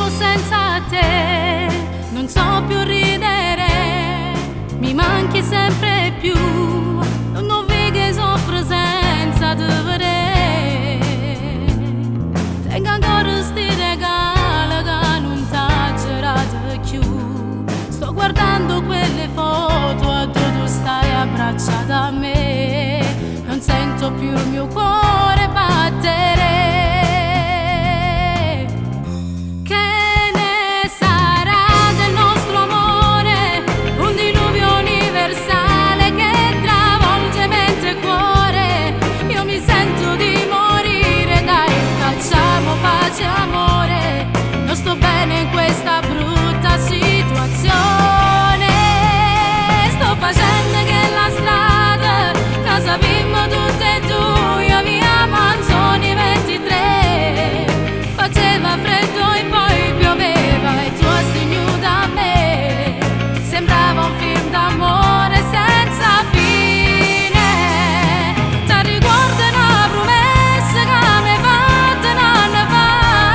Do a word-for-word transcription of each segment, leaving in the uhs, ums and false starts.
vivo senza te, non so più ridere, mi manchi sempre più, non vedo soffro senza te vedere. Tengo ancora sti regali che non t'ha girato più, sto guardando quelle foto e tu stai abbracciata a me, non sento più il mio cuore battere. Amore, non sto bene in questa brutta situazione. Sto facendo che la strada che sappiamo tutte e due, io via Manzoni ventitré. Faceva freddo e poi pioveva e tu hai segnuto a me. Sembrava un film d'amore senza fine. Ti ricordo una promessa che mi hai fatto un anno fa.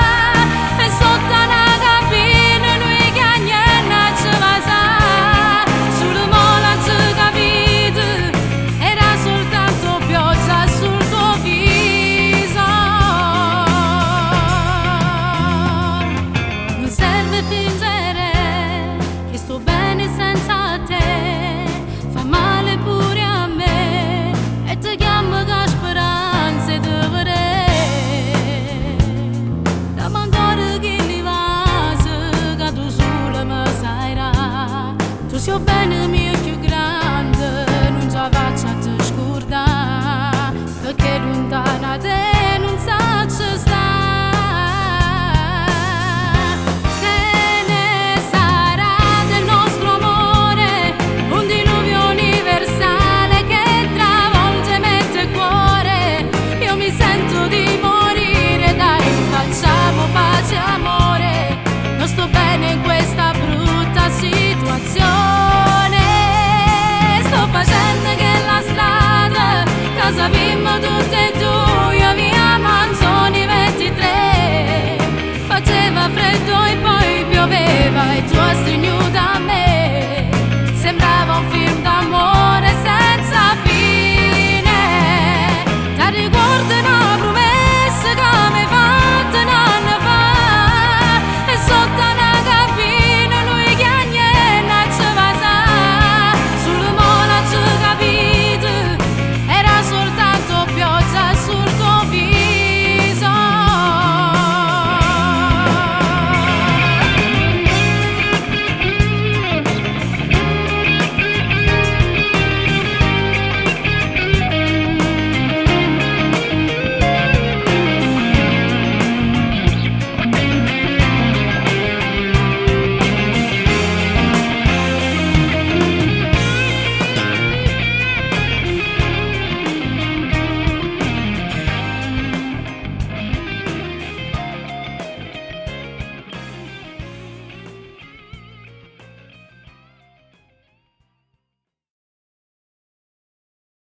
Senza te fa male pure a me e ti chiamo con speranze di vedere. Da mancare che li vasi che tu solo mi sai, tu sei bene mio.